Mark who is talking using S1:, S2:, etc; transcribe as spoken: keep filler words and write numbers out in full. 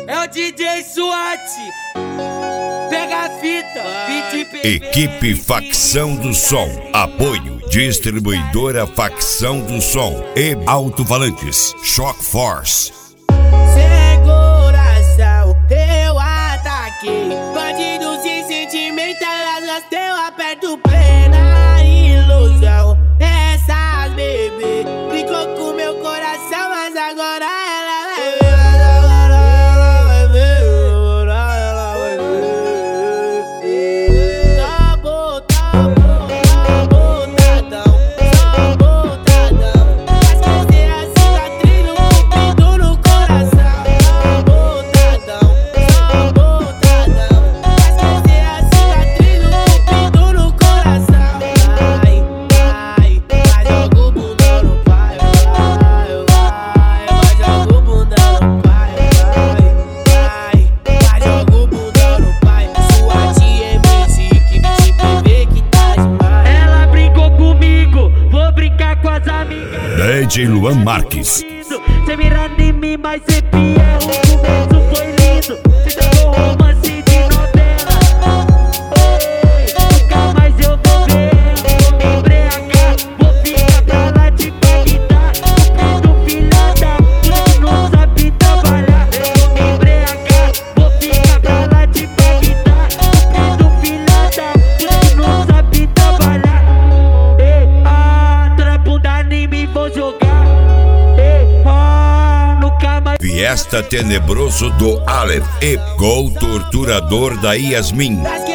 S1: É o D J SWAT. Pega a fita, vinte P V.
S2: Equipe Facção do Som. Apoio Distribuidora Facção do Som e Alto-Falantes Shock Force.
S1: Sem coração, eu ataquei. Bandido sem sentimento, elas gasteu, aperto plena ilusão. Essas bebê brincou com meu coração, mas agora ela vai ver.
S2: D J Luan Marques.
S3: Cê mirando em mim, mas cê fiel. O começo foi lindo. Cê jogou romance de novela. Oi, nunca mais eu vou ver. Vou me embriagar, vou ficar pra lá de Bagdá. Do filha da puta não sabe trabalhar. Vou me embriagar, vou ficar pra lá de Bagdá. Do filha da puta não sabe trabalhar. Ei, ah, toda bunda em mim vou jogar.
S2: Fiesta Tenebroso do Aleph e Gol Torturador da Yasmin.